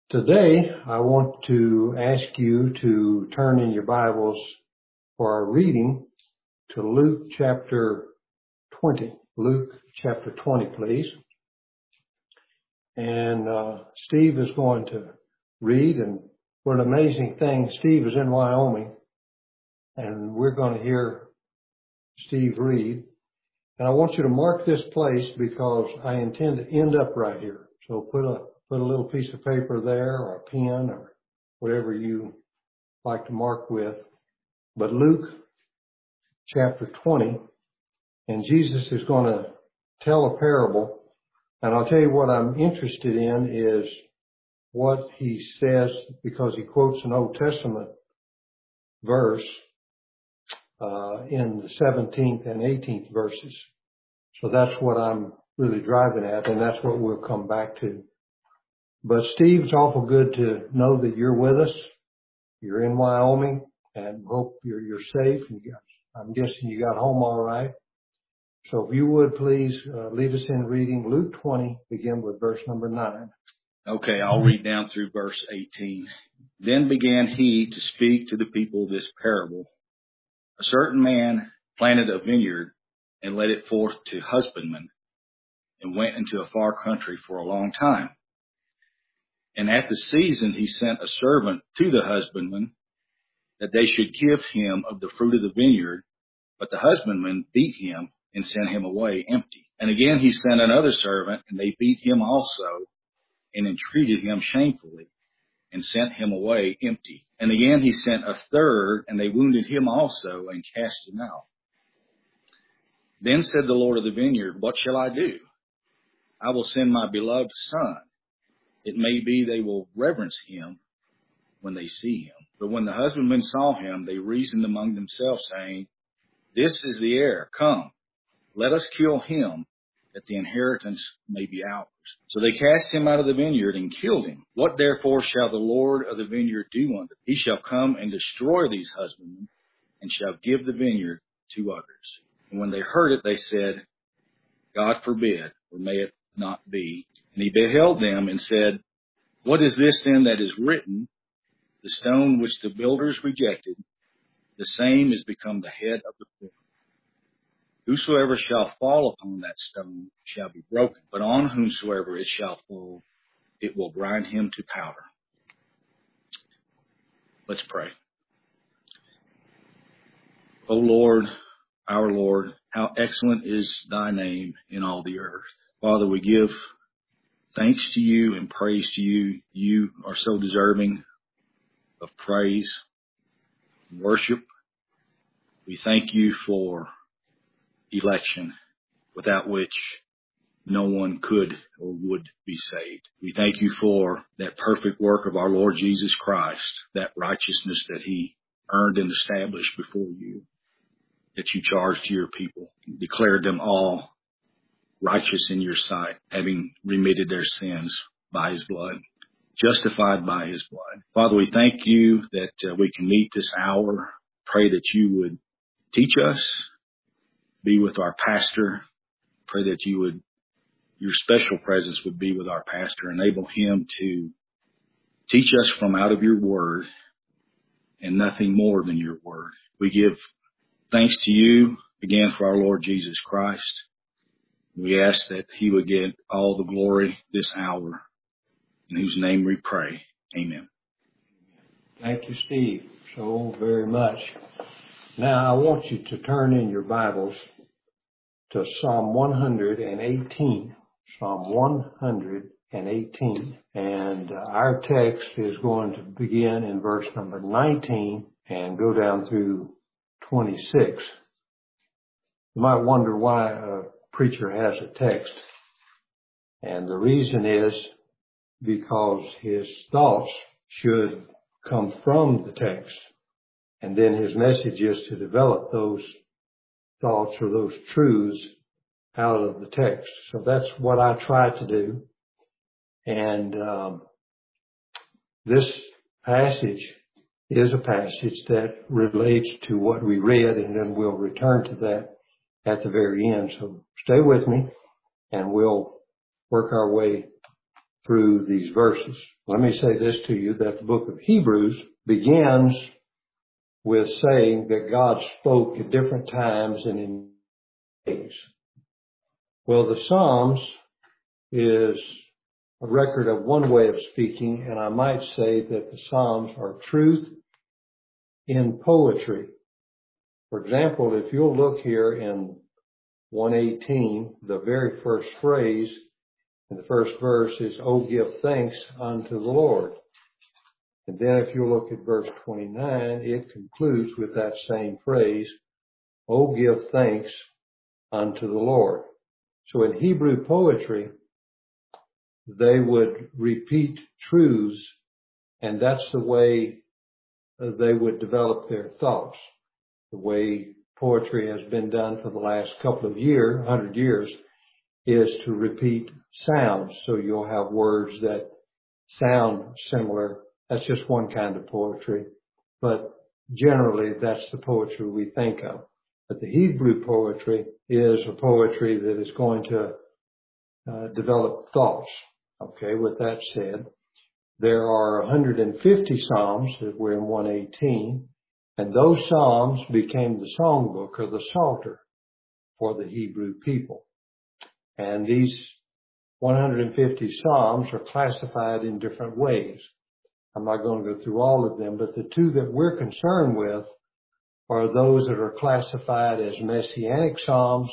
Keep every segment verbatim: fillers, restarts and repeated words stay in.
Today, I want to ask you to turn in your Bibles for our reading to Luke chapter twenty. Luke chapter twenty, please. And uh, Steve is going to read, and what an amazing thing. Steve is in Wyoming, and we're going to hear Steve read. And I want you to mark this place because I intend to end up right here. So put a Put a little piece of paper there or a pen or whatever you like to mark with. But Luke chapter twenty, and Jesus is going to tell a parable. And I'll tell you what I'm interested in is what he says, because he quotes an Old Testament verse uh, in the seventeenth and eighteenth verses. So that's what I'm really driving at, and that's what we'll come back to. But Steve, it's awful good to know that you're with us. You're in Wyoming, and hope you're you're safe. And you got, I'm guessing you got home all right. So if you would please uh, lead us in reading Luke twenty, begin with verse number nine. Okay, I'll read down through verse eighteen. Then began he to speak to the people this parable. A certain man planted a vineyard and led it forth to husbandmen, and went into a far country for a long time. And at the season he sent a servant to the husbandman that they should give him of the fruit of the vineyard. But the husbandman beat him and sent him away empty. And again he sent another servant, and they beat him also and entreated him shamefully and sent him away empty. And again he sent a third, and they wounded him also and cast him out. Then said the Lord of the vineyard, what shall I do? I will send my beloved son. It may be they will reverence him when they see him. But when the husbandmen saw him, they reasoned among themselves, saying, this is the heir. Come, let us kill him, that the inheritance may be ours. So they cast him out of the vineyard and killed him. What therefore shall the Lord of the vineyard do unto them? He shall come and destroy these husbandmen, and shall give the vineyard to others. And when they heard it, they said, God forbid, or may it not be. And he beheld them and said, what is this then that is written? The stone which the builders rejected, the same is become the head of the corner. Whosoever shall fall upon that stone shall be broken, but on whomsoever it shall fall, it will grind him to powder. Let's pray. O Lord, our Lord, how excellent is thy name in all the earth. Father, we give thanks to you and praise to you. You are so deserving of praise and worship. We thank you for election, without which no one could or would be saved. We thank you for that perfect work of our Lord Jesus Christ, that righteousness that he earned and established before you, that you charged to your people, declared them all righteous in your sight, having remitted their sins by his blood, justified by his blood. Father, we thank you that uh, we can meet this hour. Pray that you would teach us, be with our pastor. Pray that you would, your special presence would be with our pastor, enable him to teach us from out of your word and nothing more than your word. We give thanks to you again for our Lord Jesus Christ. We ask that he would get all the glory this hour, in whose name we pray. Amen. Thank you, Steve, so very much. Now I want you to turn in your Bibles to Psalm one hundred eighteen. Psalm one hundred eighteen. And uh, our text is going to begin in verse number nineteen and go down through twenty-six. You might wonder why a preacher has a text. And the reason is because his thoughts should come from the text. And then his message is to develop those thoughts or those truths out of the text. So that's what I try to do. And um, this passage is a passage that relates to what we read, and then we'll return to that at the very end. So stay with me, and we'll work our way through these verses. Let me say this to you, that the book of Hebrews begins with saying that God spoke at different times and in ways. Well, the Psalms is a record of one way of speaking, and I might say that the Psalms are truth in poetry. For example, if you'll look here in one eighteen, the very first phrase in the first verse is, "Oh, give thanks unto the Lord." And then if you look at verse twenty-nine, it concludes with that same phrase, "Oh, give thanks unto the Lord." So in Hebrew poetry, they would repeat truths, and that's the way they would develop their thoughts. The way poetry has been done for the last couple of years, hundred years, is to repeat sounds. So you'll have words that sound similar. That's just one kind of poetry. But generally, that's the poetry we think of. But the Hebrew poetry is a poetry that is going to uh, develop thoughts. Okay, with that said, there are one hundred fifty Psalms that we're in one eighteen, and those Psalms became the songbook or the Psalter for the Hebrew people. And these one hundred fifty Psalms are classified in different ways. I'm not going to go through all of them, but the two that we're concerned with are those that are classified as Messianic Psalms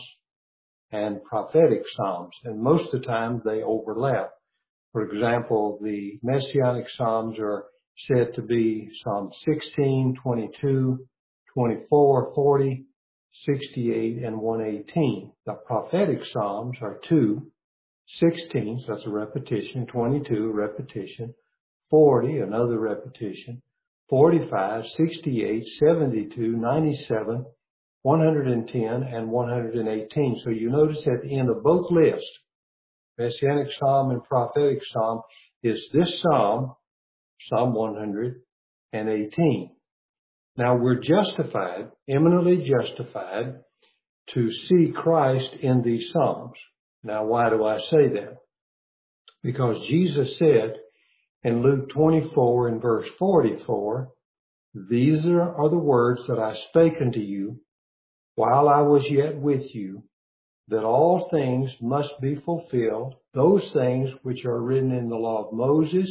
and prophetic Psalms. And most of the time they overlap. For example, the Messianic Psalms are said to be Psalm sixteen, twenty-two, twenty-four, forty, sixty-eight, and one eighteen. The prophetic Psalms are two, sixteen, so that's a repetition, twenty-two, repetition, forty, another repetition, forty-five, sixty-eight, seventy-two, ninety-seven, one hundred ten, and one hundred eighteen. So you notice at the end of both lists, Messianic Psalm and prophetic Psalm, is this Psalm, Psalm one hundred eighteen. Now we're justified, eminently justified, to see Christ in these Psalms. Now why do I say that? Because Jesus said in Luke twenty-four and verse forty-four, "These are, are the words that I spake unto you while I was yet with you, that all things must be fulfilled, those things which are written in the law of Moses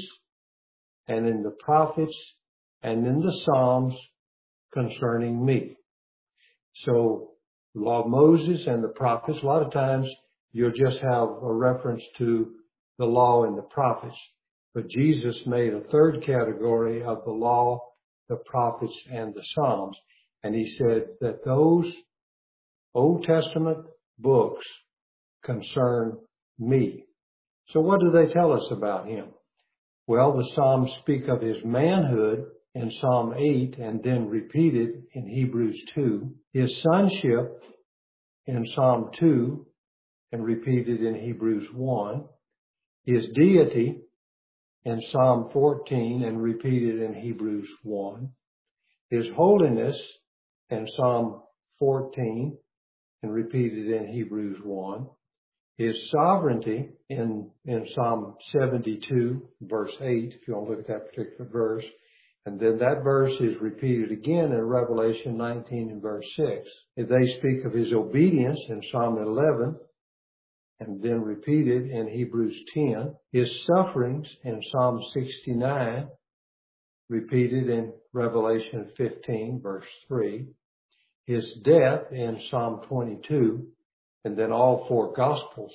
and in the prophets and in the Psalms concerning me." So the law of Moses and the prophets, a lot of times you'll just have a reference to the law and the prophets. But Jesus made a third category of the law, the prophets, and the Psalms. And he said that those Old Testament books concern me. So what do they tell us about him? Well, the Psalms speak of his manhood in Psalm eight and then repeated in Hebrews two, his sonship in Psalm two and repeated in Hebrews one, his deity in Psalm fourteen and repeated in Hebrews one, his holiness in Psalm fourteen and repeated in Hebrews one, his sovereignty in, in Psalm seventy-two, verse eight, if you want to look at that particular verse. And then that verse is repeated again in Revelation nineteen and verse six. They speak of his obedience in Psalm eleven and then repeated in Hebrews ten. His sufferings in Psalm sixty-nine, repeated in Revelation fifteen, verse three. His death in Psalm twenty-two, and then all four Gospels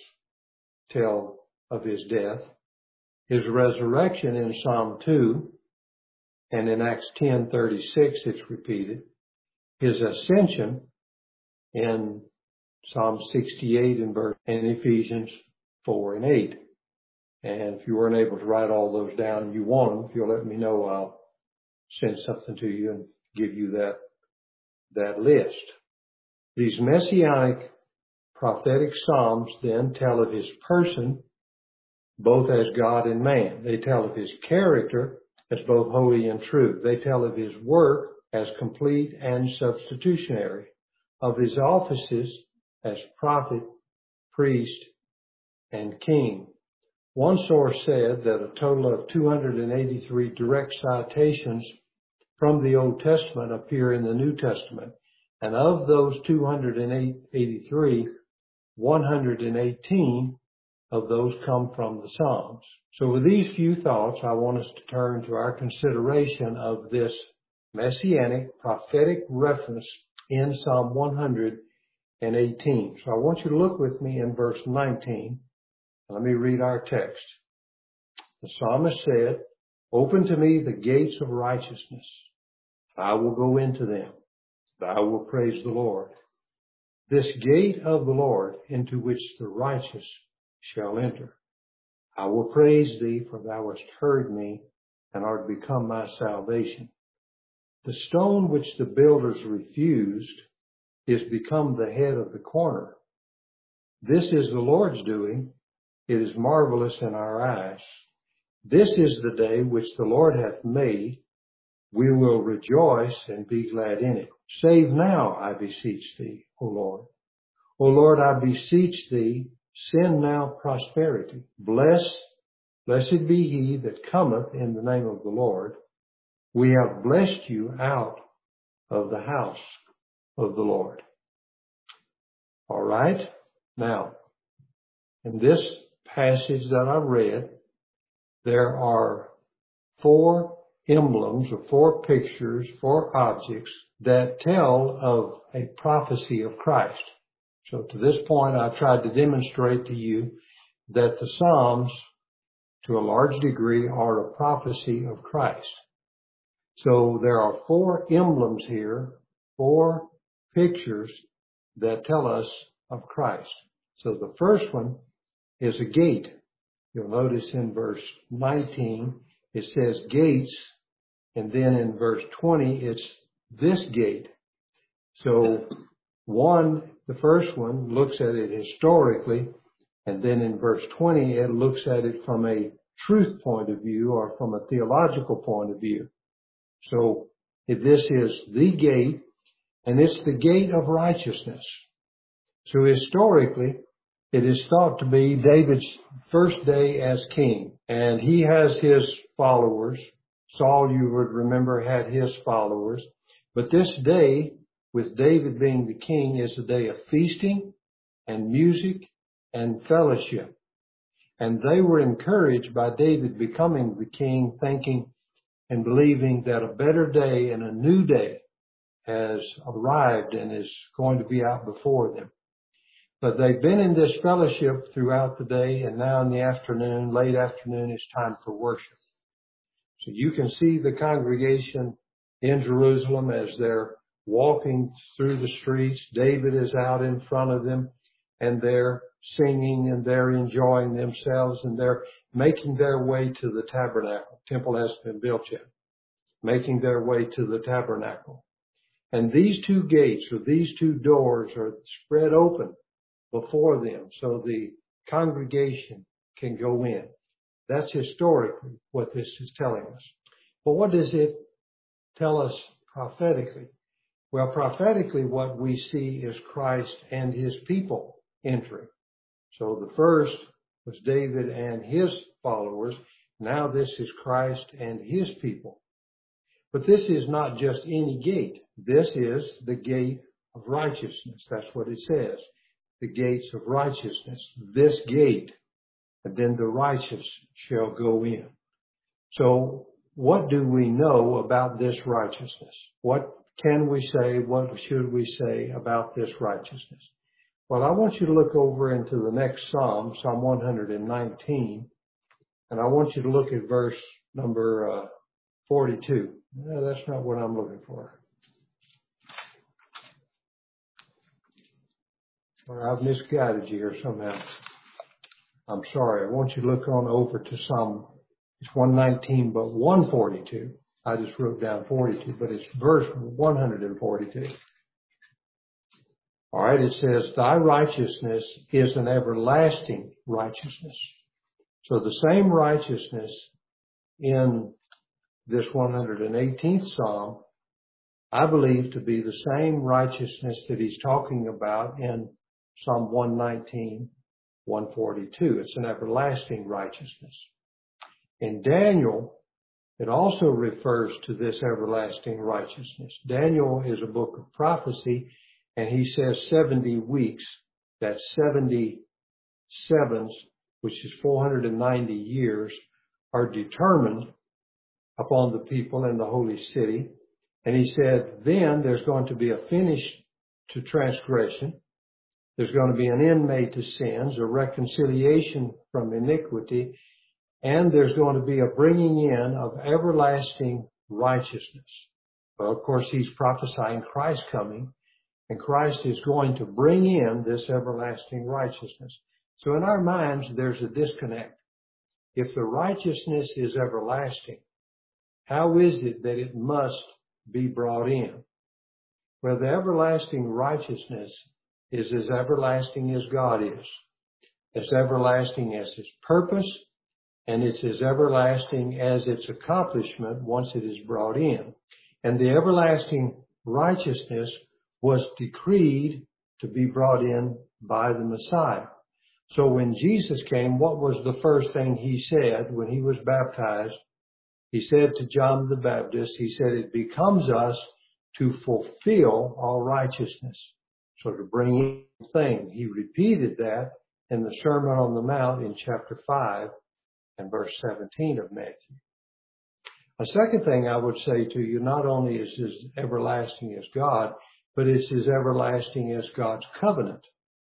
tell of his death. His resurrection in Psalm two, and in Acts ten thirty-six it's repeated. His ascension in Psalm sixty-eight and verse, and Ephesians four and eight. And if you weren't able to write all those down and you want them, if you'll let me know, I'll send something to you and give you that that list. These messianic prophetic Psalms then tell of his person, both as God and man. They tell of his character as both holy and true. They tell of his work as complete and substitutionary, of his offices as prophet, priest, and king. One source said that a total of two hundred eighty-three direct citations from the Old Testament appear in the New Testament. And of those two hundred eighty-three, one hundred eighteen of those come from the Psalms. So with these few thoughts, I want us to turn to our consideration of this messianic prophetic reference in Psalm one hundred eighteen. So I want you to look with me in verse nineteen. Let me read our text. The psalmist said, "Open to me the gates of righteousness. I will go into them. I will praise the Lord. This gate of the Lord into which the righteous shall enter. I will praise thee, for thou hast heard me and art become my salvation. The stone which the builders refused is become the head of the corner. This is the Lord's doing. It is marvelous in our eyes. This is the day which the Lord hath made. We will rejoice and be glad in it. Save now, I beseech thee, O Lord. O Lord, I beseech thee, send now prosperity. Bless, blessed be he that cometh in the name of the Lord. We have blessed you out of the house of the Lord." All right. Now, in this passage that I read, there are four emblems or four pictures, four objects that tell of a prophecy of Christ. So to this point, I've tried to demonstrate to you that the Psalms, to a large degree, are a prophecy of Christ. So there are four emblems here, four pictures that tell us of Christ. So the first one is a gate. You'll notice in verse nineteen, it says gates, and then in verse twenty, it's this gate. So one, the first one looks at it historically, and then in verse twenty, it looks at it from a truth point of view or from a theological point of view. So if this is the gate, and it's the gate of righteousness. So historically, it is thought to be David's first day as king, and he has his followers. Saul, you would remember, had his followers. But this day, with David being the king, is a day of feasting and music and fellowship. And they were encouraged by David becoming the king, thinking and believing that a better day and a new day has arrived and is going to be out before them. But they've been in this fellowship throughout the day, and now in the afternoon, late afternoon, it's time for worship. So you can see the congregation in Jerusalem as they're walking through the streets. David is out in front of them, and they're singing, and they're enjoying themselves, and they're making their way to the tabernacle. Temple hasn't been built yet. Making their way to the tabernacle. And these two gates, or these two doors, are spread open before them so the congregation can go in. That's historically what this is telling us. But what does it tell us prophetically? Well, prophetically, what we see is Christ and his people entering. So the first was David and his followers. Now this is Christ and his people. But this is not just any gate. This is the gate of righteousness. That's what it says. The gates of righteousness. This gate, and then the righteous shall go in. So what do we know about this righteousness? What can we say? What should we say about this righteousness? Well, I want you to look over into the next Psalm, Psalm one hundred nineteen, and I want you to look at verse number uh, forty-two. No, that's not what I'm looking for. Well, I've misguided you here somehow. I'm sorry. I want you to look on over to Psalm, it's one nineteen, but one forty-two. I just wrote down forty-two, but it's verse one hundred forty-two. All right, it says, "Thy righteousness is an everlasting righteousness." So the same righteousness in this one hundred eighteenth Psalm, I believe to be the same righteousness that he's talking about in Psalm one nineteen, one forty-two. It's an everlasting righteousness. In Daniel, it also refers to this everlasting righteousness. Daniel is a book of prophecy, and he says seventy weeks. That's seventy sevens, which is four hundred ninety years, are determined upon the people in the holy city. And he said, then there's going to be a finish to transgression. There's going to be an end made to sins, a reconciliation from iniquity, and there's going to be a bringing in of everlasting righteousness. Well, of course, he's prophesying Christ coming, and Christ is going to bring in this everlasting righteousness. So in our minds, there's a disconnect. If the righteousness is everlasting, how is it that it must be brought in? Well, the everlasting righteousness is as everlasting as God is, as everlasting as His purpose, and it's as everlasting as its accomplishment once it is brought in. And the everlasting righteousness was decreed to be brought in by the Messiah. So when Jesus came, what was the first thing He said when He was baptized? He said to John the Baptist, He said, it becomes us to fulfill all righteousness. So to bring in the thing. He repeated that in the Sermon on the Mount in chapter five and verse seventeen of Matthew. A second thing I would say to you, not only is as everlasting as God, but it's as everlasting as God's covenant.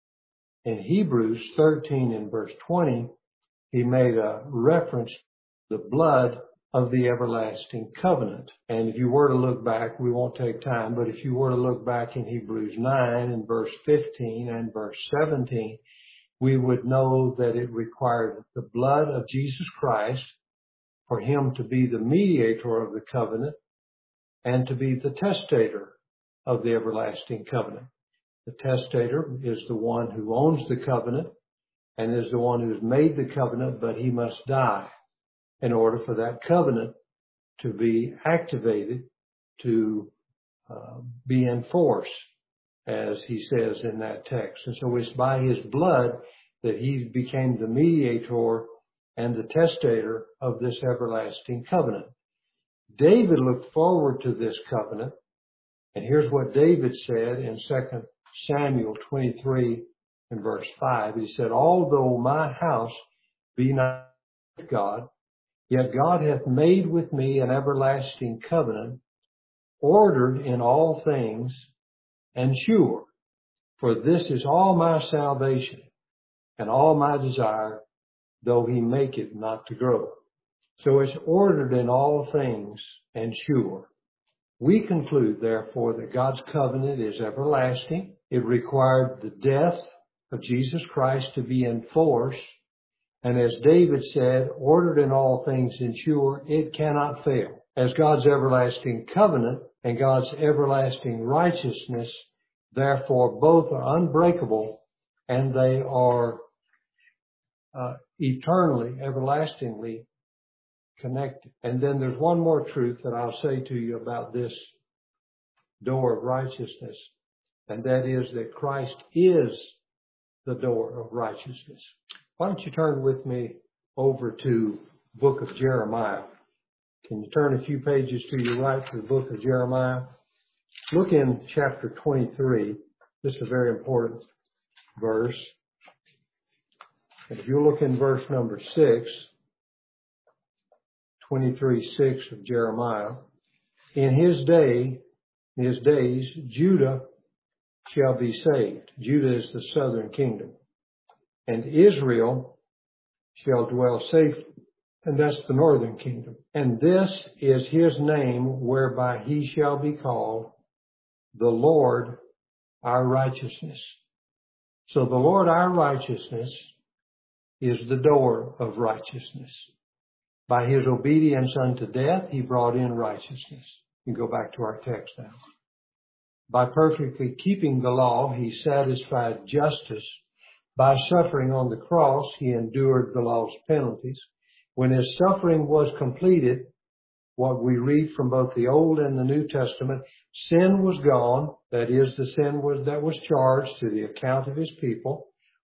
In Hebrews thirteen and verse twenty, he made a reference to the blood of the everlasting covenant. And if you were to look back, we won't take time, but if you were to look back in Hebrews nine and verse fifteen and verse seventeen, we would know that it required the blood of Jesus Christ for Him to be the mediator of the covenant and to be the testator of the everlasting covenant. The testator is the one who owns the covenant and is the one who's made the covenant, but he must die in order for that covenant to be activated, to uh, be in force, as he says in that text. And so it's by His blood that He became the mediator and the testator of this everlasting covenant. David looked forward to this covenant, and here's what David said in Second Samuel twenty-three and verse five. He said, although my house be not with God, yet God hath made with me an everlasting covenant, ordered in all things and sure. For this is all my salvation and all my desire, though He make it not to grow. So it's ordered in all things and sure. We conclude, therefore, that God's covenant is everlasting. It required the death of Jesus Christ to be in force. And as David said, ordered in all things and sure, it cannot fail. As God's everlasting covenant and God's everlasting righteousness, therefore, both are unbreakable and they are uh, eternally, everlastingly connected. And then there's one more truth that I'll say to you about this door of righteousness, and that is that Christ is the door of righteousness. Why don't you turn with me over to the book of Jeremiah? Can you turn a few pages to your right to the book of Jeremiah? Look in chapter twenty-three. This is a very important verse. And if you look in verse number six, twenty-three six of Jeremiah, in his day, in his days, Judah shall be saved. Judah is the southern kingdom. And Israel shall dwell safely. And that's the northern kingdom. And this is His name whereby He shall be called the Lord our righteousness. So the Lord our righteousness is the door of righteousness. By His obedience unto death, He brought in righteousness. You go back to our text now. By perfectly keeping the law, He satisfied justice. By suffering on the cross, He endured the law's penalties. When His suffering was completed, what we read from both the Old and the New Testament, sin was gone. That is, the sin was that was charged to the account of His people.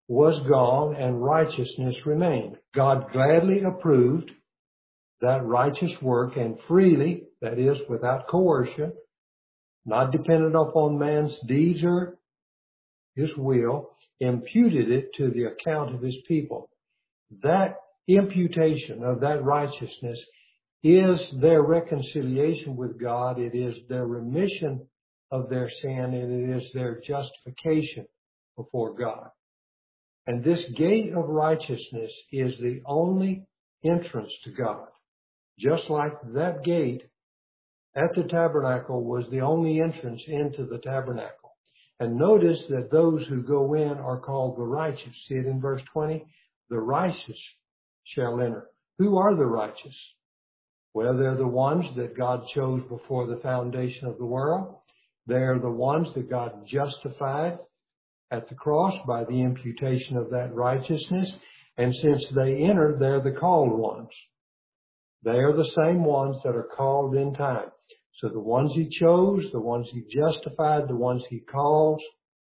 was gone and righteousness remained. God gladly approved that righteous work and freely, that is, without coercion, not dependent upon man's deeds or his will, imputed it to the account of his people. That imputation of that righteousness is their reconciliation with God. It is their remission of their sin, and it is their justification before God. And this gate of righteousness is the only entrance to God. Just like that gate at the tabernacle was the only entrance into the tabernacle. And notice that those who go in are called the righteous. See it in verse twenty? The righteous shall enter. Who are the righteous? Well, they're the ones that God chose before the foundation of the world. They're the ones that God justified at the cross by the imputation of that righteousness. And since they entered, they're the called ones. They are the same ones that are called in time. So the ones he chose, the ones he justified, the ones he calls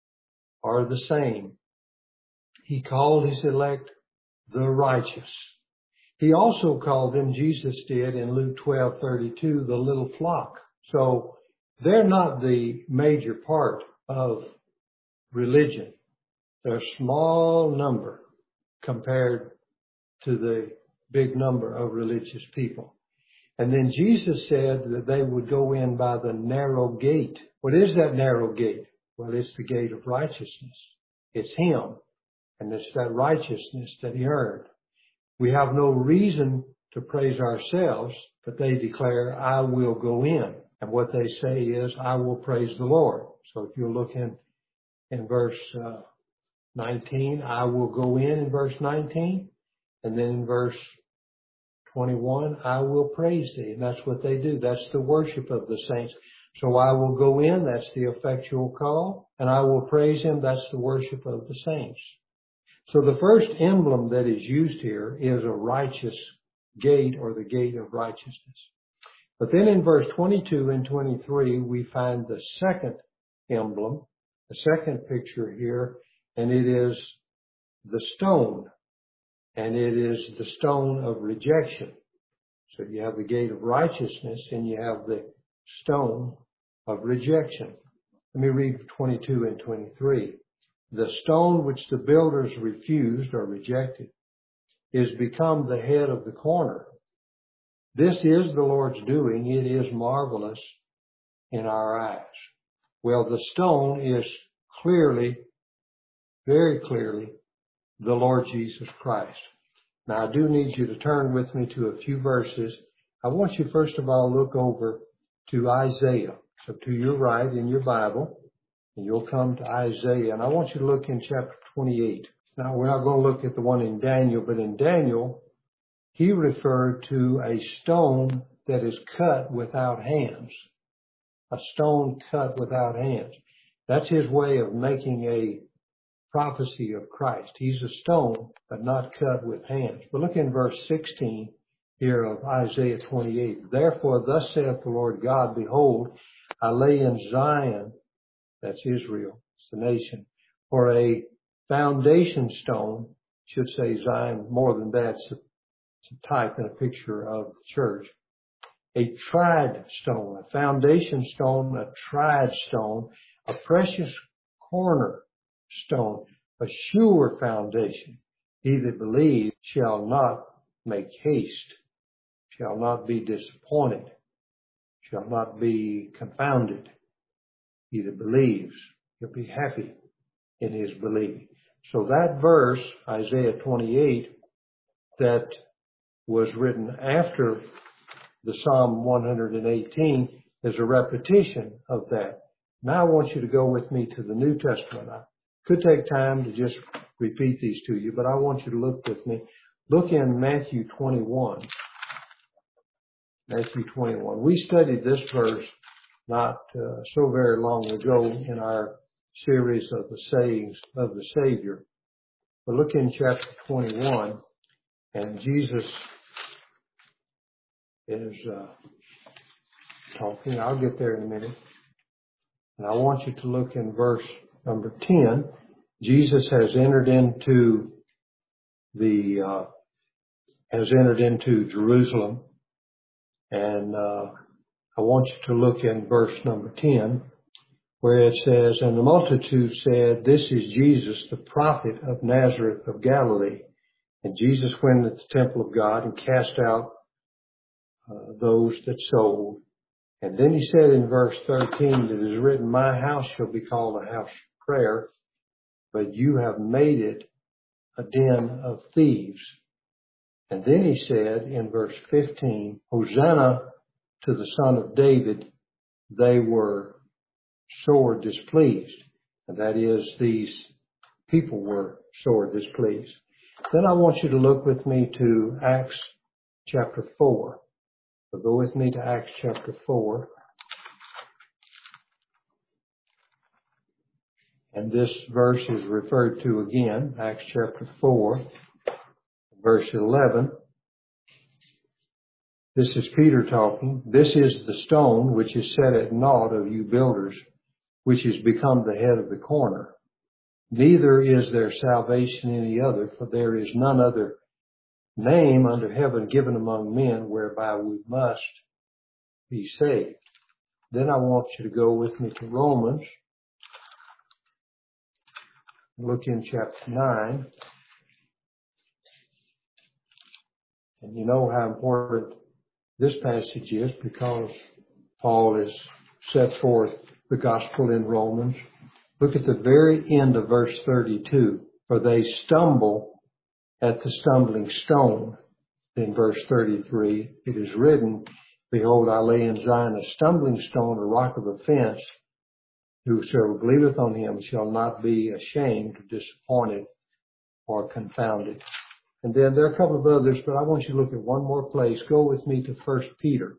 are the same. He called his elect the righteous. He also called them, Jesus did in Luke twelve thirty-two, the little flock. So they're not the major part of religion. They're a small number compared to the big number of religious people. And then Jesus said that they would go in by the narrow gate. What is that narrow gate? Well, it's the gate of righteousness. It's him. And it's that righteousness that he earned. We have no reason to praise ourselves, but they declare, I will go in. And what they say is, I will praise the Lord. So if you look in, in verse uh, nineteen, I will go in in verse nineteen. And then in verse twenty-one, I will praise thee. And that's what they do. That's the worship of the saints. So I will go in, that's the effectual call. And I will praise him, that's the worship of the saints. So the first emblem that is used here is a righteous gate, or the gate of righteousness. But then in verse twenty-two and twenty-three, we find the second emblem, the second picture here, and it is the stone. And it is the stone of rejection. So you have the gate of righteousness and you have the stone of rejection. Let me read twenty-two and twenty-three. The stone which the builders refused or rejected is become the head of the corner. This is the Lord's doing. It is marvelous in our eyes. Well, the stone is clearly, very clearly, the Lord Jesus Christ. Now, I do need you to turn with me to a few verses. I want you first of all look over to Isaiah. So to your right in your Bible, and you'll come to Isaiah. And I want you to look in chapter twenty-eight. Now, we're not going to look at the one in Daniel, but in Daniel, he referred to a stone that is cut without hands. A stone cut without hands. That's his way of making a prophecy of Christ. He's a stone, but not cut with hands. But look in verse sixteen here of Isaiah twenty-eight. Therefore, thus saith the Lord God, behold, I lay in Zion, that's Israel, it's the nation, for a foundation stone, should say Zion more than that, it's a, it's a type and a picture of the church. A tried stone, a foundation stone, a tried stone, a precious corner stone, a sure foundation. He that believes shall not make haste, shall not be disappointed, shall not be confounded. He that believes, he'll be happy in his belief. So that verse, Isaiah twenty-eight, that was written after the Psalm one eighteen, is a repetition of that. Now I want you to go with me to the New Testament. I could take time to just repeat these to you, but I want you to look with me. Look in Matthew twenty-one. Matthew twenty-one. We studied this verse not uh, so very long ago in our series of the sayings of the Savior. But look in chapter twenty-one, and Jesus is uh, talking. I'll get there in a minute. And I want you to look in verse number ten. Jesus has entered into the, uh, has entered into Jerusalem. And, uh, I want you to look in verse number ten, where it says, and the multitude said, this is Jesus, the prophet of Nazareth of Galilee. And Jesus went into the temple of God and cast out uh, those that sold. And then he said in verse thirteen, that it is written, my house shall be called a house of prayer, but you have made it a den of thieves. And then he said in verse fifteen, Hosanna to the Son of David. They were sore displeased. And that is, these people were sore displeased. Then I want you to look with me to Acts chapter four. So go with me to Acts chapter four. And this verse is referred to again, Acts chapter four, verse eleven. This is Peter talking. This is the stone which is set at naught of you builders, which is become the head of the corner. Neither is there salvation in any other, for there is none other name under heaven given among men whereby we must be saved. Then I want you to go with me to Romans. Look in chapter nine. And you know how important this passage is, because Paul has set forth the gospel in Romans. Look at the very end of verse thirty-two. For they stumble at the stumbling stone. In verse thirty-three, it is written, behold, I lay in Zion a stumbling stone, a rock of offense. Whosoever believeth on him shall not be ashamed, disappointed, or confounded. And then there are a couple of others, but I want you to look at one more place. Go with me to First Peter,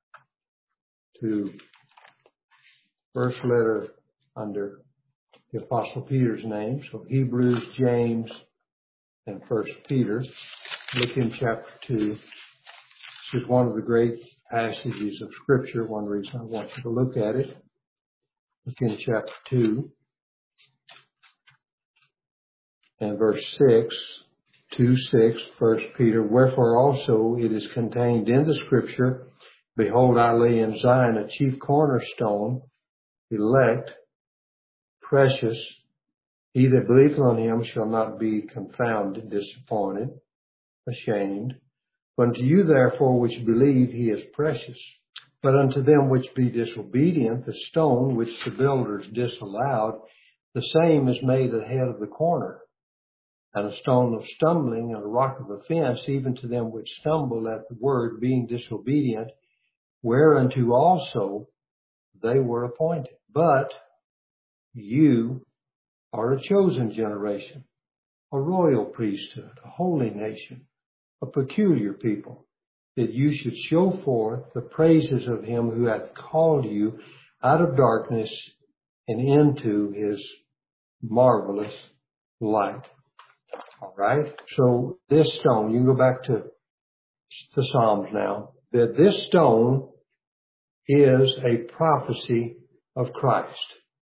to first letter under the Apostle Peter's name. So Hebrews, James, and First Peter. Look in chapter two. This is one of the great passages of Scripture. One reason I want you to look at it. Look in chapter two and verse six. two six, First Peter. Wherefore also it is contained in the Scripture, behold, I lay in Zion a chief cornerstone, elect, precious. He that believeth on him shall not be confounded, disappointed, ashamed. But unto you therefore which believe, he is precious. But unto them which be disobedient, the stone which the builders disallowed, the same is made the head of the corner, and a stone of stumbling, and a rock of offense, even to them which stumble at the word, being disobedient, whereunto also they were appointed. But you are a chosen generation, a royal priesthood, a holy nation, a peculiar people, that you should show forth the praises of him who hath called you out of darkness and into his marvelous light. All right. So this stone, you can go back to the Psalms now, that this stone is a prophecy of Christ.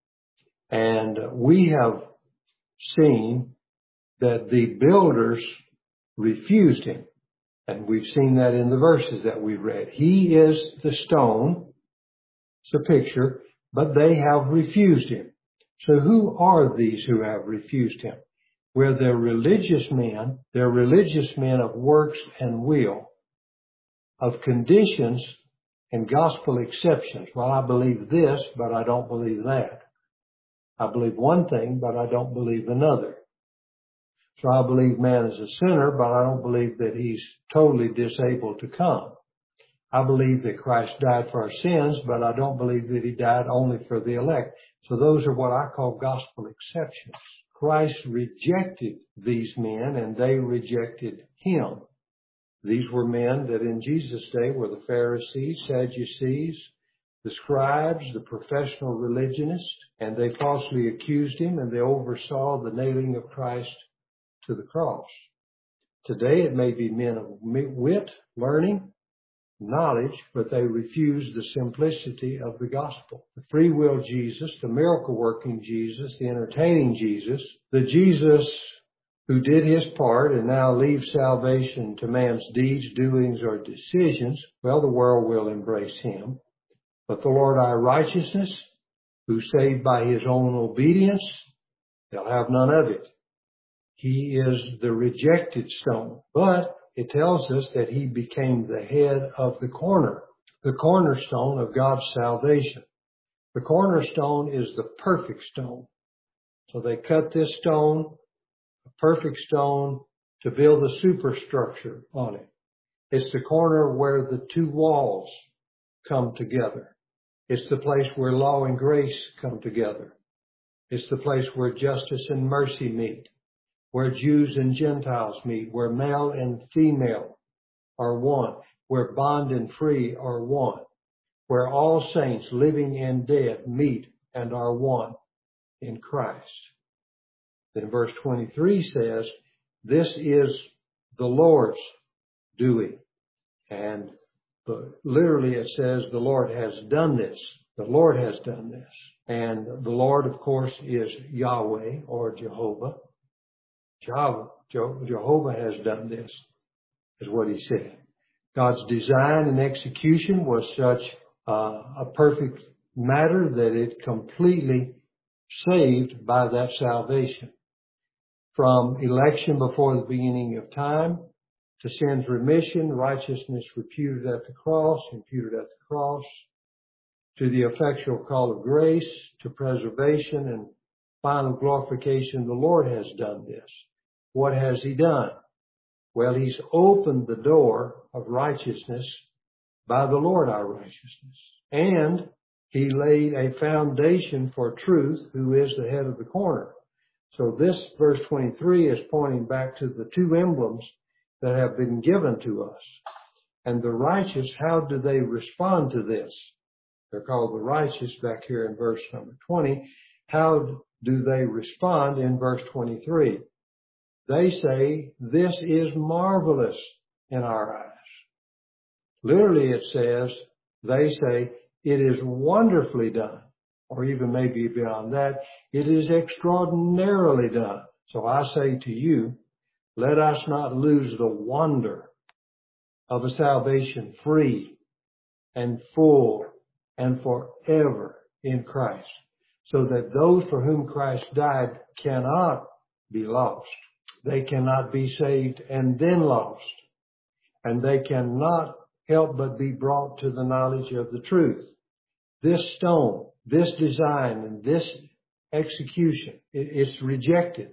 And we have seen that the builders refused him. And we've seen that in the verses that we've read. He is the stone. It's a picture, but they have refused him. So who are these who have refused him? Where they're religious men, they're religious men of works and will, of conditions and gospel exceptions. Well, I believe this, but I don't believe that. I believe one thing, but I don't believe another. So I believe man is a sinner, but I don't believe that he's totally disabled to come. I believe that Christ died for our sins, but I don't believe that he died only for the elect. So those are what I call gospel exceptions. Christ rejected these men, and they rejected him. These were men that in Jesus' day were the Pharisees, Sadducees, the scribes, the professional religionists, and they falsely accused him, and they oversaw the nailing of Christ to the cross. Today it may be men of wit, learning, knowledge, but they refuse the simplicity of the gospel. The free will Jesus, the miracle working Jesus, the entertaining Jesus, the Jesus who did his part and now leaves salvation to man's deeds, doings, or decisions, well, the world will embrace him. But the Lord our righteousness, who saved by his own obedience, they'll have none of it. He is the rejected stone. But it tells us that he became the head of the corner, the cornerstone of God's salvation. The cornerstone is the perfect stone. So they cut this stone, a perfect stone, to build a superstructure on it. It's the corner where the two walls come together. It's the place where law and grace come together. It's the place where justice and mercy meet, where Jews and Gentiles meet, where male and female are one, where bond and free are one, where all saints living and dead meet and are one in Christ. Then verse twenty-three says, this is the Lord's doing. And literally it says the Lord has done this. The Lord has done this. And the Lord, of course, is Yahweh or Jehovah. Jehovah has done this, is what he said. God's design and execution was such uh, a perfect matter that it completely saved by that salvation. From election before the beginning of time, to sin's remission, righteousness reputed at the cross, imputed at the cross, to the effectual call of grace, to preservation and final glorification, the Lord has done this. What has he done? Well, he's opened the door of righteousness by the Lord our righteousness. And he laid a foundation for truth, who is the head of the corner. So this verse twenty-three is pointing back to the two emblems that have been given to us. And the righteous, how do they respond to this? They're called the righteous back here in verse number twenty. How do they respond in verse twenty-three? They say, this is marvelous in our eyes. Literally it says, they say, it is wonderfully done. Or even maybe beyond that, it is extraordinarily done. So I say to you, let us not lose the wonder of a salvation free and full and forever in Christ, so that those for whom Christ died cannot be lost. They cannot be saved and then lost. And they cannot help but be brought to the knowledge of the truth. This stone, this design, and this execution, it's rejected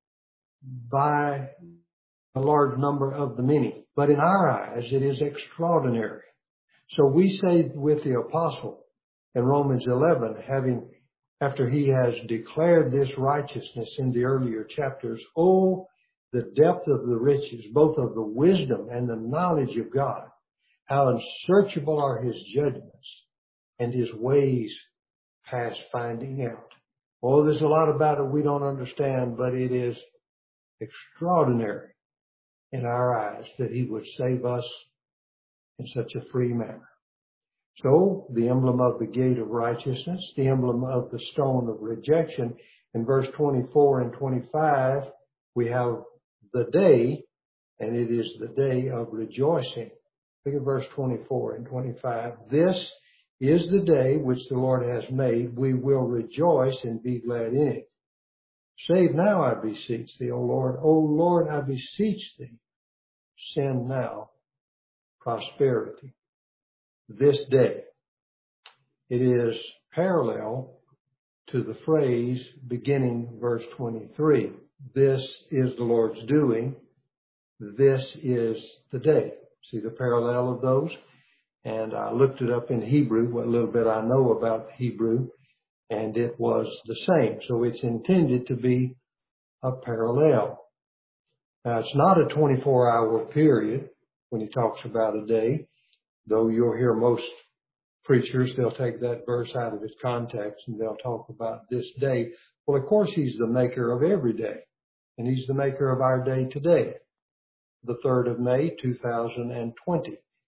by a large number of the many. But in our eyes, it is extraordinary. So we say with the apostle in Romans eleven, having, after he has declared this righteousness in the earlier chapters, oh, the depth of the riches, both of the wisdom and the knowledge of God. How unsearchable are his judgments and his ways past finding out. Oh, there's a lot about it we don't understand, but it is extraordinary in our eyes that he would save us in such a free manner. So, the emblem of the gate of righteousness, the emblem of the stone of rejection, in verse twenty-four and twenty-five, we have the day, and it is the day of rejoicing. Look at verse twenty-four and twenty-five. This is the day which the Lord has made. We will rejoice and be glad in it. Save now, I beseech thee, O Lord. O Lord, I beseech thee. Send now prosperity. This day. It is parallel to the phrase beginning verse twenty-three. This is the Lord's doing. This is the day. See the parallel of those? And I looked it up in Hebrew, what little bit I know about Hebrew, and it was the same. So it's intended to be a parallel. Now, it's not a twenty-four hour period when he talks about a day, though you'll hear most preachers, they'll take that verse out of its context and they'll talk about this day. Well, of course, he's the maker of every day, and he's the maker of our day today, the third of May, two thousand twenty.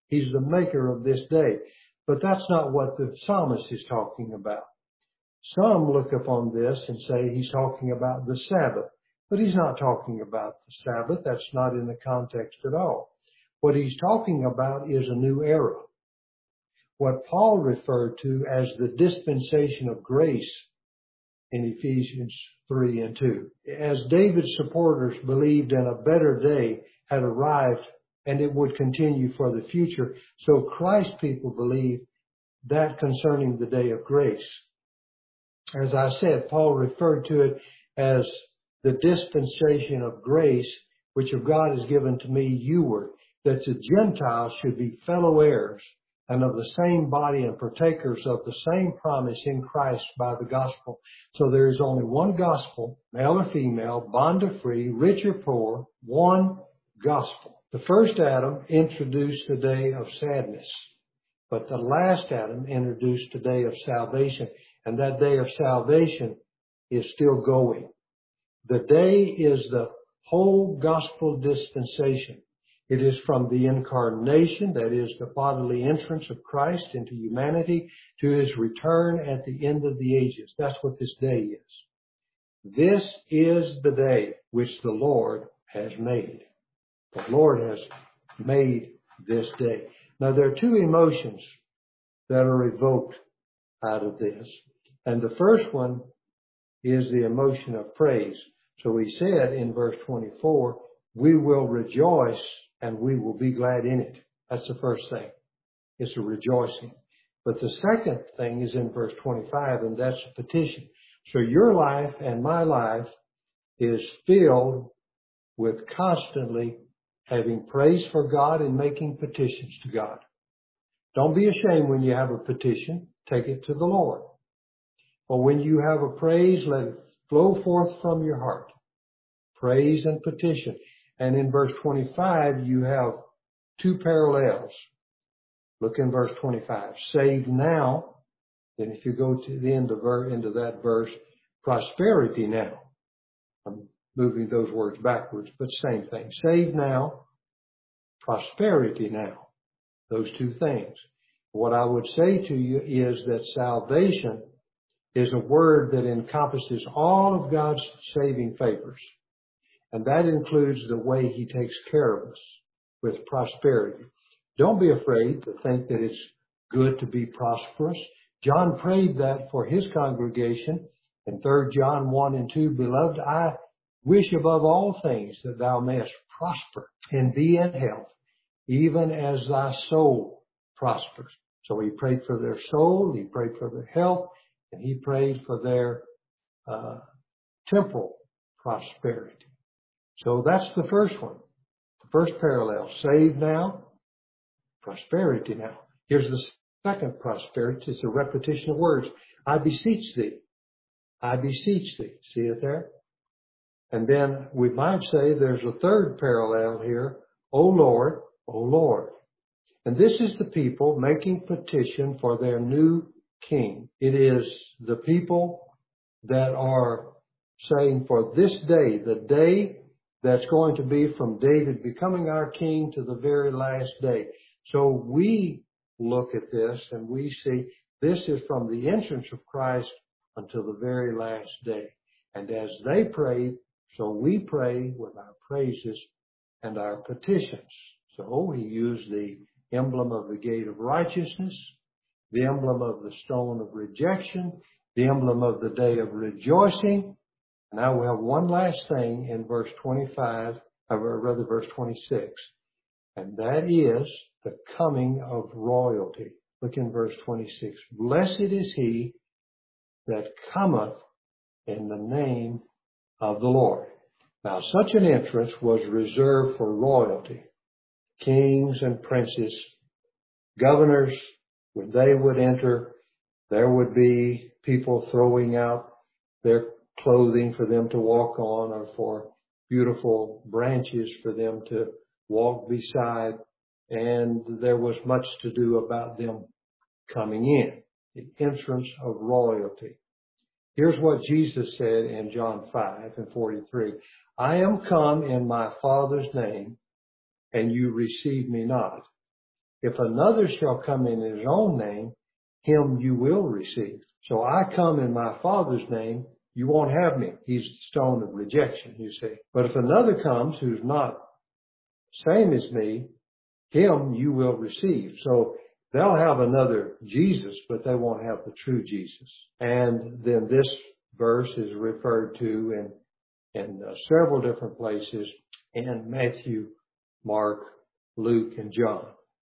He's the maker of this day. But that's not what the psalmist is talking about. Some look upon this and say he's talking about the Sabbath, but he's not talking about the Sabbath. That's not in the context at all. What he's talking about is a new era. What Paul referred to as the dispensation of grace in Ephesians three and two. As David's supporters believed in a better day had arrived and it would continue for the future, so Christ's people believe that concerning the day of grace. As I said, Paul referred to it as the dispensation of grace, which of God is given to me, youward, that the Gentiles should be fellow heirs and of the same body and partakers of the same promise in Christ by the gospel. So there is only one gospel, male or female, bond or free, rich or poor, one gospel. The first Adam introduced the day of sadness, but the last Adam introduced the day of salvation, and that day of salvation is still going. The day is the whole gospel dispensation. It is from the incarnation, that is the bodily entrance of Christ into humanity, to his return at the end of the ages. That's what this day is. This is the day which the Lord has made. The Lord has made this day. Now there are two emotions that are evoked out of this. And the first one is the emotion of praise. So he said in verse twenty-four, we will rejoice and we will be glad in it. That's the first thing. It's a rejoicing. But the second thing is in verse twenty-five, and that's a petition. So your life and my life is filled with constantly having praise for God and making petitions to God. Don't be ashamed when you have a petition. Take it to the Lord. Or when you have a praise, let it flow forth from your heart. Praise and petition. And in verse twenty-five, you have two parallels. Look in verse twenty-five. Save now. Then if you go to the end of ver- into that verse, prosperity now. I'm moving those words backwards, but same thing. Save now, prosperity now. Those two things. What I would say to you is that salvation is a word that encompasses all of God's saving favors. And that includes the way he takes care of us with prosperity. Don't be afraid to think that it's good to be prosperous. John prayed that for his congregation in Third John one and two. Beloved, I wish above all things that thou mayest prosper and be in health, even as thy soul prospers. So he prayed for their soul, he prayed for their health, and he prayed for their uh, temporal prosperity. So that's the first one. The first parallel. Save now, prosperity now. Here's the second prosperity. It's a repetition of words. I beseech thee. I beseech thee. See it there? And then we might say there's a third parallel here. O Lord, O Lord. And this is the people making petition for their new king. It is the people that are saying for this day, the day that's going to be from David becoming our king to the very last day. So we look at this and we see this is from the entrance of Christ until the very last day. And as they prayed, so we pray with our praises and our petitions. So he used the emblem of the gate of righteousness, the emblem of the stone of rejection, the emblem of the day of rejoicing. Now we have one last thing in verse twenty-five, or rather verse twenty-six, and that is the coming of royalty. Look in verse twenty-six. Blessed is he that cometh in the name of the Lord. Now such an entrance was reserved for royalty. Kings and princes, governors, when they would enter, there would be people throwing out their clothing for them to walk on, or for beautiful branches for them to walk beside. And there was much to do about them coming in. The entrance of royalty. Here's what Jesus said in John five and forty-three. I am come in my Father's name, and you receive me not. If another shall come in his own name, him you will receive. So I come in my Father's name, you won't have me. He's the stone of rejection, you see. But if another comes who's not same as me, him you will receive. So they'll have another Jesus, but they won't have the true Jesus. And then this verse is referred to in, in uh, several different places in Matthew, Mark, Luke, and John.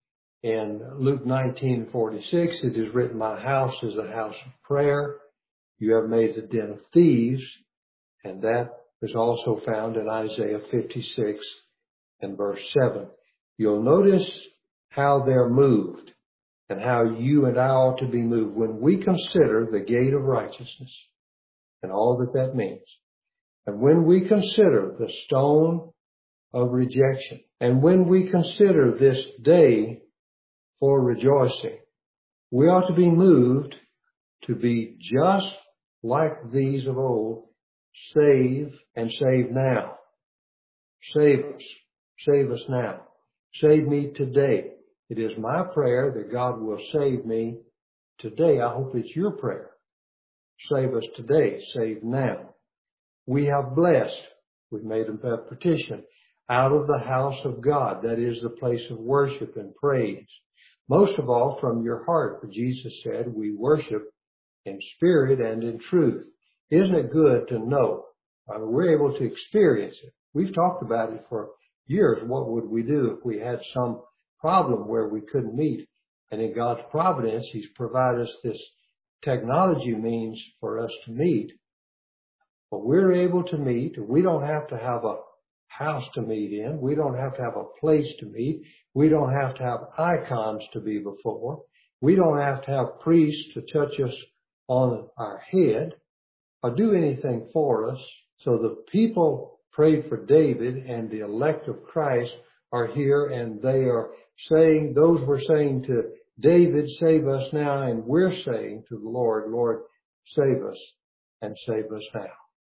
In Luke nineteen forty-six, it is written, my house is a house of prayer. You have made a den of thieves. And that is also found in Isaiah fifty-six and verse seven. You'll notice how they're moved and how you and I ought to be moved when we consider the gate of righteousness and all that that means. And when we consider the stone of rejection, and when we consider this day for rejoicing, we ought to be moved to be just like these of old, save and save now. Save us. Save us now. Save me today. It is my prayer that God will save me today. I hope it's your prayer. Save us today. Save now. We have blessed. We've made a petition out of the house of God. That is the place of worship and praise. Most of all from your heart. For Jesus said we worship in spirit and in truth. Isn't it good to know? I mean, we're able to experience it. We've talked about it for years. What would we do if we had some problem where we couldn't meet? And in God's providence, He's provided us this technology means for us to meet. But we're able to meet. We don't have to have a house to meet in. We don't have to have a place to meet. We don't have to have icons to be before. We don't have to have priests to touch us on our head or do anything for us. So the people prayed for David and the elect of Christ are here, and they are saying, those were saying to David, save us now, and we're saying to the Lord, Lord, save us and save us now.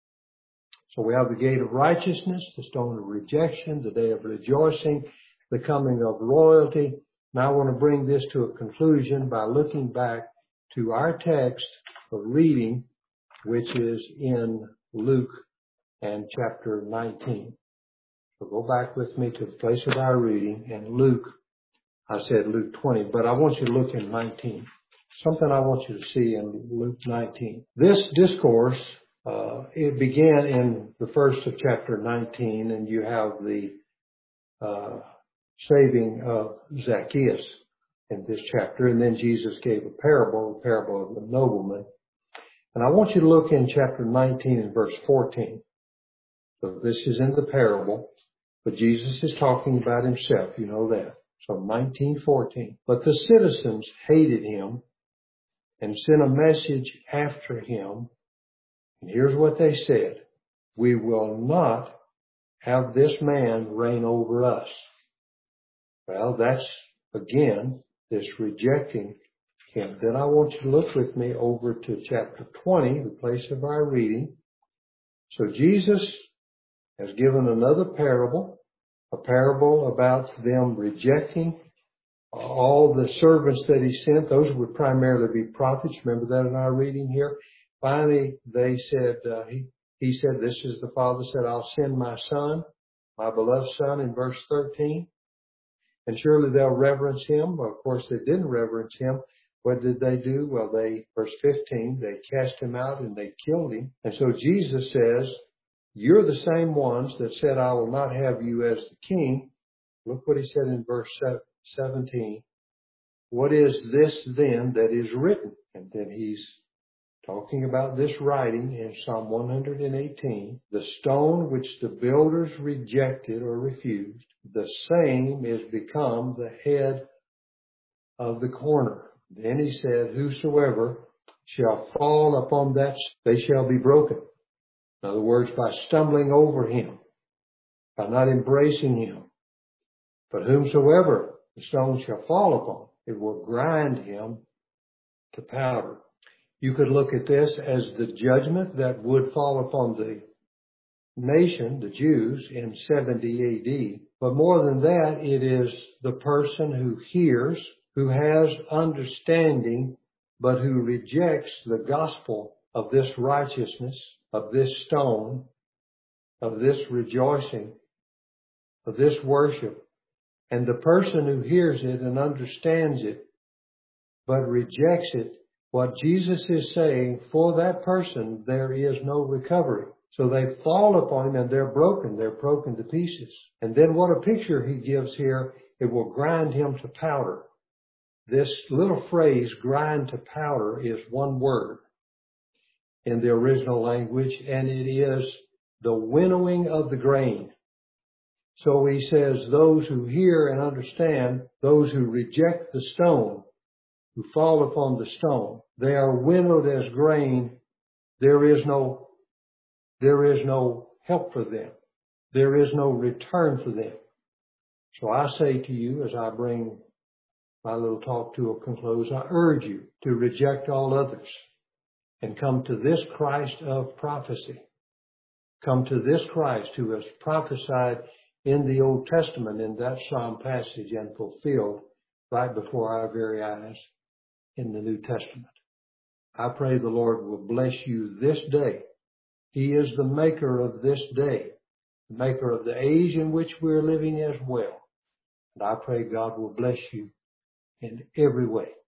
So we have the gate of righteousness, the stone of rejection, the day of rejoicing, the coming of royalty. Now I want to bring this to a conclusion by looking back to our text of reading, which is in Luke and chapter nineteen. So go back with me to the place of our reading, and Luke, I said Luke twenty, but I want you to look in nineteen. Something I want you to see in Luke nineteen. This discourse, uh, it began in the first of chapter nineteen, and you have the uh, saving of Zacchaeus in this chapter, and then Jesus gave a parable, the parable of the nobleman. And I want you to look in chapter nineteen and verse fourteen. So this is in the parable, but Jesus is talking about himself, you know that. So nineteen fourteen. But the citizens hated him and sent a message after him. And here's what they said. We will not have this man reign over us. Well, that's, again, this rejecting him. Then I want you to look with me over to chapter twenty, the place of our reading. So Jesus has given another parable, a parable about them rejecting all the servants that he sent. Those would primarily be prophets. Remember that in our reading here. Finally, they said, uh, he, he said, this is the Father said, I'll send my son, my beloved son, in verse thirteen. And surely they'll reverence him. Well, of course, they didn't reverence him. What did they do? Well, they, verse fifteen, they cast him out and they killed him. And so Jesus says, you're the same ones that said, I will not have you as the king. Look what he said in verse seventeen. What is this then that is written? And then he's talking about this writing in Psalm one hundred eighteen. The stone which the builders rejected or refused, the same is become the head of the corner. Then he said, whosoever shall fall upon that, they shall be broken. In other words, by stumbling over him, by not embracing him. But whomsoever the stone shall fall upon, it will grind him to powder. You could look at this as the judgment that would fall upon the nation, the Jews, in seventy A D. But more than that, it is the person who hears, who has understanding, but who rejects the gospel of this righteousness, of this stone, of this rejoicing, of this worship. And the person who hears it and understands it, but rejects it, what Jesus is saying, for that person, there is no recovery. So they fall upon him and they're broken. They're broken to pieces. And then what a picture he gives here, it will grind him to powder. This little phrase, grind to powder, is one word in the original language, and it is the winnowing of the grain. So he says those who hear and understand, those who reject the stone, who fall upon the stone, they are winnowed as grain. There is no, there is no help for them. There is no return for them. So I say to you, as I bring my little talk to a conclusion, I urge you to reject all others and come to this Christ of prophecy. Come to this Christ who has prophesied in the Old Testament in that Psalm passage and fulfilled right before our very eyes in the New Testament. I pray the Lord will bless you this day. He is the maker of this day, the maker of the age in which we're living as well. And I pray God will bless you in every way.